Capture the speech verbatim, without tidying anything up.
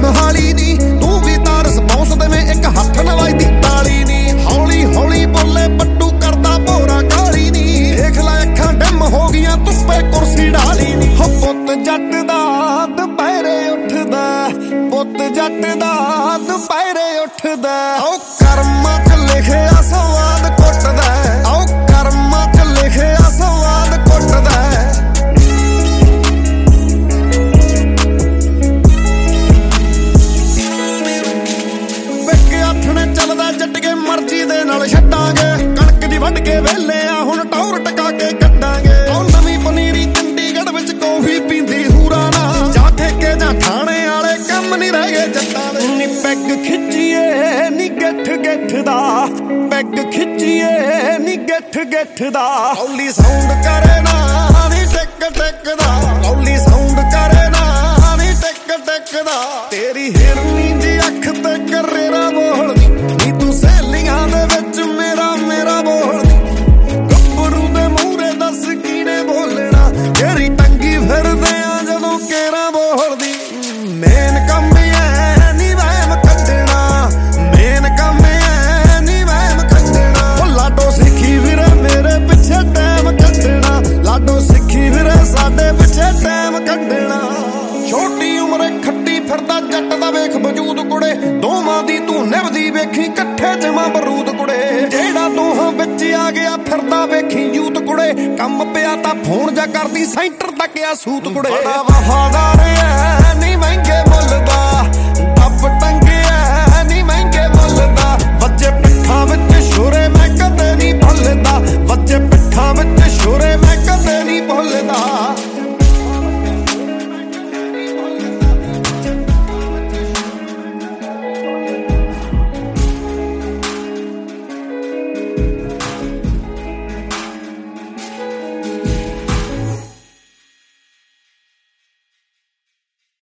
ਮਹਾਲੀ ਨੀ ਤੂੰ ਵੀ ਤਾਂ ਰਿਸਪੌਂਸ ਦੇਵੇਂ ਇੱਕ ਹੱਥ ਨਾਲ ਵੱਜਦੀ ਤਾਲੀ ਨੀ ਹੌਲੀ ਹੌਲੀ ਬੋਲੇ ਪੱਟੂ ਕਰਦਾ ਭੋਰਾ ਕਾਲੀ ਨੀ ਦੇਖ ਲੈ ਅੱਖਾਂ ਡਿਮ ਹੋ ਗਈਆਂ ਧੁੱਪੇ ਕੁਰਸੀ ਢਾਲੀ ਨੀ ਹੋ ਪੁੱਤ ਜੱਟ ਦਾ ਦੁਪਹਿਰੇ ਉੱਠਦਾ ਪੁੱਤ ਜੱਟ ਦਾ ਦੁਪਹਿਰੇ ਉੱਠਦਾ ਓ ਕਰਮਾਂ ਚ ਲਿਖਿਆ ਸਵਾਦ ਕੁੱਟਦਾ ਓ ਕਰਮਾਂ ਚ ਲਿਖਿਆ ਸਵਾਦ ਕੁੱਟਦਾ ਵੇਖੇ ਆਥਣੇ ਚੱਲਦਾ ਜੱਟਗੇ ਮਰਜ਼ੀ ਦੇ ਨਾਲ ਛੱਡਾਂਗੇ ਕਣਕ ਦੀ ਵੱਢ ਕੇ ਵੇਲੇ ਆ ਹੁਣ ਟੌਰ ਟਕਾ ਕੇ ਕੱਢਾਂਗੇ ਓ ਨਵੀਂ ਪਨੀਰੀ ਚੰਡੀਗੜ੍ਹ ਵਿੱਚ ਕੌਫੀ ਪੀਂਦੀ ਹੂਰਾ ਨਾ ਜਾ ਠੇਕੇ ਜਾਂ ਥਾਣੇ ਵਾਲੇ ਕੰਮ ਨਹੀਂ ਰਹਿ ਗਏ ਜੱਟਾਂ ਦੇ ਨੀ ਪੈਗ ਖਿੱਚੀਏ ਨੀ ਗਿੱਠ ਗਿੱਠ ਦਾ ਪੈਗ ਖਿੱਚੀਏ ਨੀ ਗਿੱਠ ਗਿੱਠ ਦਾ ਰੌਲੀ ਸਾਊਂਡ ਕਰੇ ਨਾ ਨੀ ਟਿਕ ਟਿਕ ਦਾ ਰੌਲੀ ਸਾਊਂਡ ਕਰੇ ਨਾ ਨੀ ਟਿਕ ਟਿਕ ਦਾ ਤੇਰੀ ਹਿਰਨੀ ਦੀ ਅੱਖ ਤੇ ਕਰੇਰਾ ਬੋਲਦੀ ਨੀ ਤੂੰ ਸਹੇਲੀਆਂ ਦੇ ਵਿੱਚ ਮੇਰਾ ਮੇਰਾ ਬੋਲਦੀ ਗੱਭਰੂ ਦੇ ਮੂਹਰੇ ਦੱਸ ਕਿਹਨੇ ਬੋਲਣਾ ਤੇਰੀ ਟੰਗੀ ਫਿਰਦੇ ਆ ਜਦੋਂ ਕੇਰਾ ਬੋਲਦੀ ਮੇਨ ਕੰਮ ਐ ਨੀ ਵਹਿਮ ਕੱਢਣਾ ਮੇਨ ਕੰਮ ਐ ਨੀ ਵਹਿਮ ਕੱਢਣਾ ਓ ਲਾਡੋ ਸਿੱਖੀ ਵੀਰੇ ਮੇਰੇ ਪਿੱਛੇ ਟਾਈਮ ਕੱਢਣਾ ਲਾਡੋ ਸਿੱਖੀ ਵੀਰੇ ਸਾਡੇ ਪਿੱਛੇ ਟਾਈਮ ਕੱਢਣਾ ਛੋਟੀ ਉਮਰੇ ਖੱਟੀ ਫਿਰਦਾ ਜੱਟ ਦਾ ਵੇਖ ਵਜੂਦ ਕੁੜੇ ਦੋਵਾਂ ਦੀ ਤੂੰ ਨਿਭਦੀ ਵੇਖੀ ਇਕੱਠੇ ਜਮਾ ਬਰੂਦ ਕੁੜੇ ਜਿਹੜਾ ਦੋਹਾਂ ਵਿੱਚ ਆ ਗਿਆ ਫਿਰਦਾ ਵੇਖੀ ਯੂਤ ਕੁੜੇ ਕੰਮ ਪਿਆ ਤਾਂ ਫੋਨ ਜਾ ਕਰਦੀ ਸੈਂਟਰ ਤੱਕ ਆ ਸੂਤ ਕੁੜੇ ਬੜਾ ਵਫਾਦਾਰ ਐ ਨੀ ਮਹਿੰਗੇ